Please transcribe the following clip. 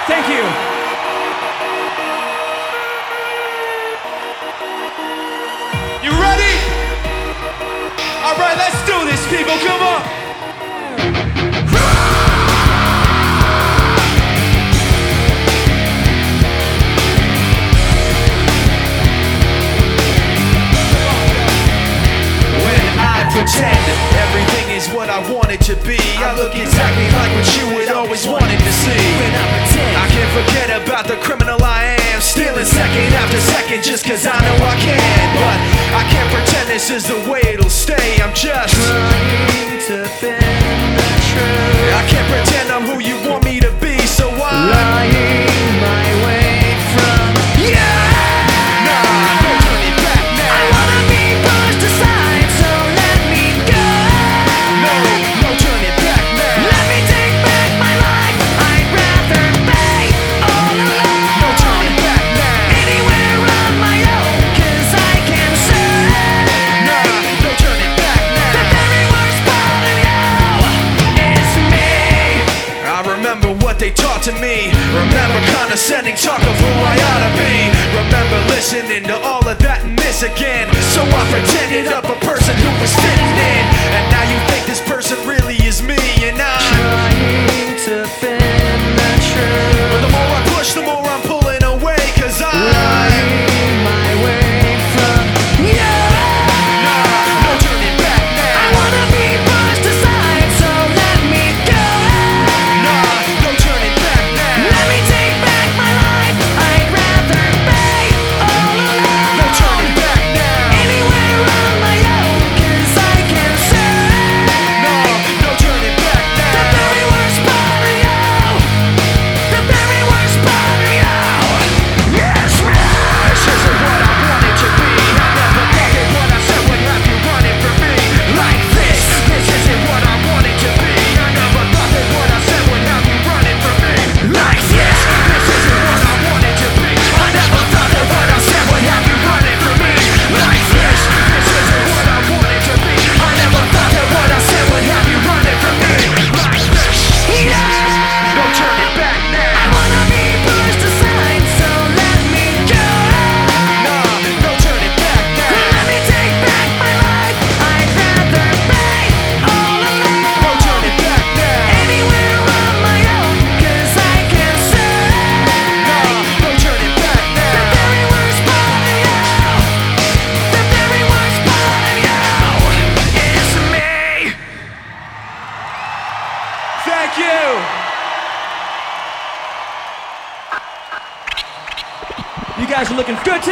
Thank you. You ready? All right, let's do this, people. Come on. Pretend everything is what I want it to be. I look exactly like what you had always wanted to see. When I pretend, I can't forget about the criminal I am, stealing second after second just cause I know I can. But I can't pretend this is the way it'll stay. I'm just trying to bend the truth. I can't pretend I'm who you want me to be, so I'm lying my way from they taught to me. Remember condescending talk of who I ought to be. Remember listening to all of that and this again. So I pretended up a person who was fitting in. And now you think this person really is me. And I'm trying to bend the truth. But the more I push, the more I'm pulling away. Cause I'm lying my way from you. Nah, no turning back now. I wanna be pushed aside, so let me go. Nah, no turning back now. Let me take back my life. I'd rather be all alone. No turning back now. Anywhere on my own, cause I can say no turning back now. The very worst part of you. The very worst part of you. Yes, man. This isn't what I wanted to be. I never thought that what I said would have you running from me like this. This isn't what I wanted to be. I never thought that what I said would have you running from me like this. This isn't what I wanted to be. I never thought that what I said would have you running from me like this. This isn't what I wanted to be. I never thought that what I said would have you running from me like this. Yeah. No turning back now. I wanna be pushed aside, so let me go. Nah, no turning back now. Let me take back my life. I'd rather be all alone. No turning back now. Anywhere on my own, cause I can say no turning back now. The very worst part of you. The very worst part of you is me. Thank you. You guys are looking good too.